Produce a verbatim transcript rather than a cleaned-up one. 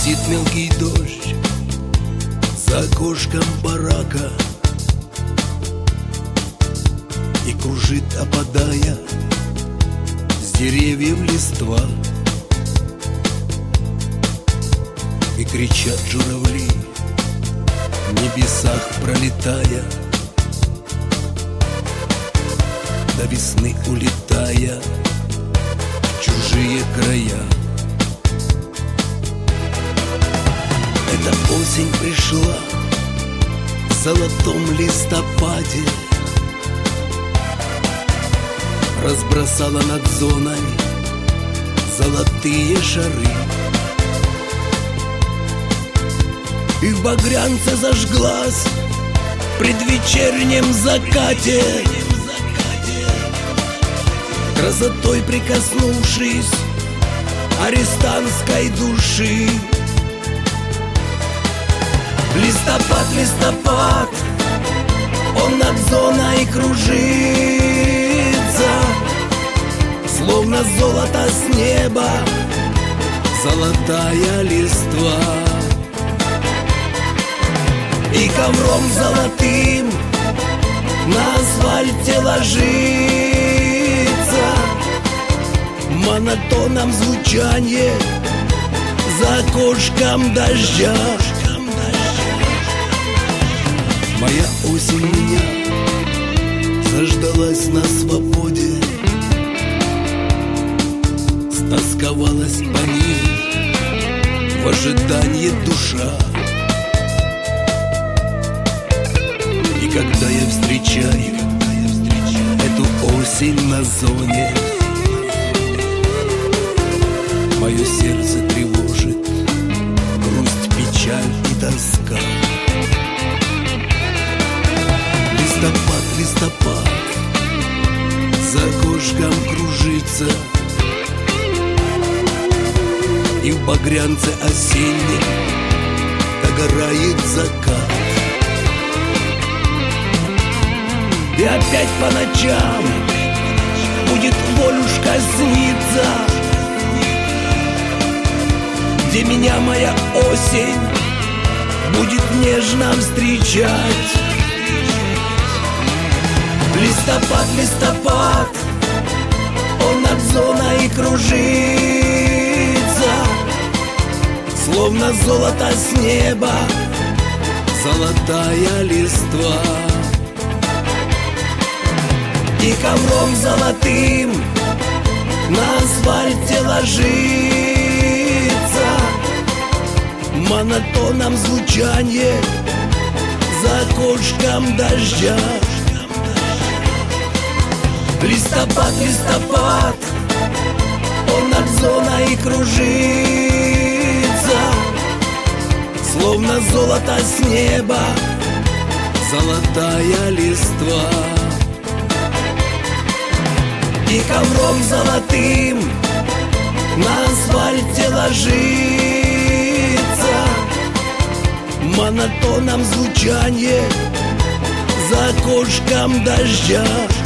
Моросит мелкий дождь за окошком барака и кружит, опадая с деревьев листва. И кричат журавли, в небесах пролетая, до весны улетая в чужие края. Эта осень пришла в золотом листопаде, разбросала над зоной золотые шары. И в багрянце зажглась в предвечернем закате, красотой прикоснувшись арестантской души. Листопад, листопад, он над зоной кружится, словно золото с неба, золотая листва. И ковром золотым на асфальте ложится монотоном звучание за окошком дождя. Моя осень меня заждалась на свободе, стосковалась по ней в ожидании душа. И когда я встречаю эту осень на зоне, мое сердце тревожит грусть, печаль и тоска. Листопад, листопад, за окошком кружится, и в багрянце осеннем догорает закат. И опять по ночам будет Волюшка сниться, где меня моя осень будет нежно встречать. Листопад, листопад, он над зоной кружится, словно золото с неба, золотая листва. И ковром золотым на асфальте ложится монотоном звучание за окошком дождя. Листопад, листопад, он над зоной кружится, словно золото с неба, золотая листва. И ковром золотым на асфальте ложится монотоном звучание за окошком дождя.